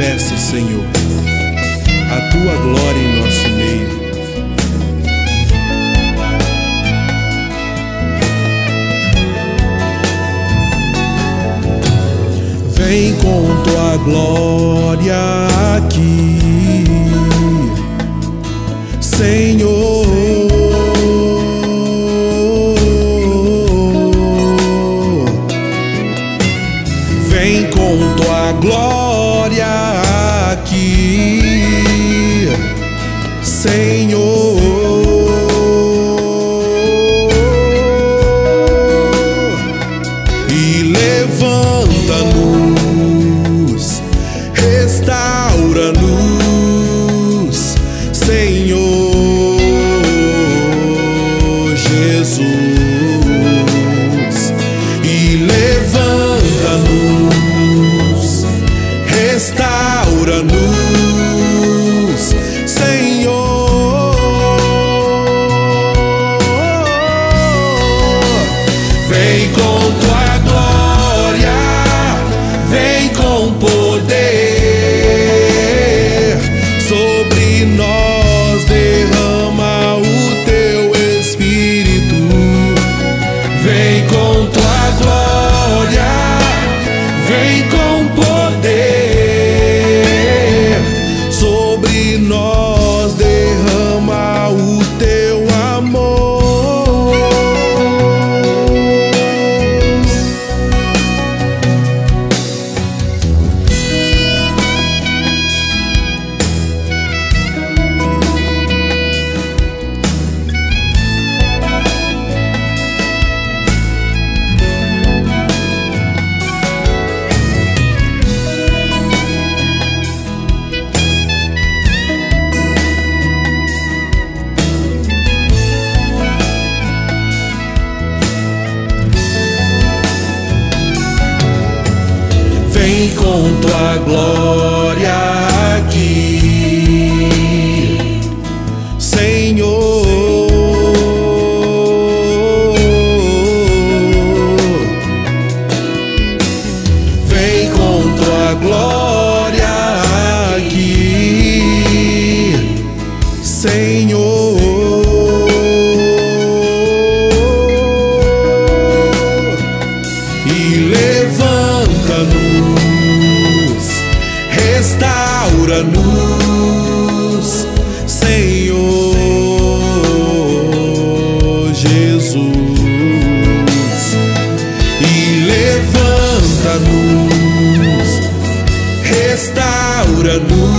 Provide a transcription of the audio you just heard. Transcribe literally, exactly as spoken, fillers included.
manifesta, Senhor, a tua glória em nosso meio. Vem com tua glória aqui, Senhor. Vem com tua glória aqui, Senhor. E levanta-nos, restaura-nos, Senhor Jesus. E levanta-nos, restaura-nos, Senhor. Vem com tua glória, vem com poder, sobre nós derrama o teu Espírito. Vem com tua glória, vem com poder, sobre nós derrama o teu amor. Vem com tua glória aqui, Senhor. Vem com tua glória aqui, Senhor. E levanta-nos, restaura-nos, Senhor Jesus. E levanta-nos, restaura-nos,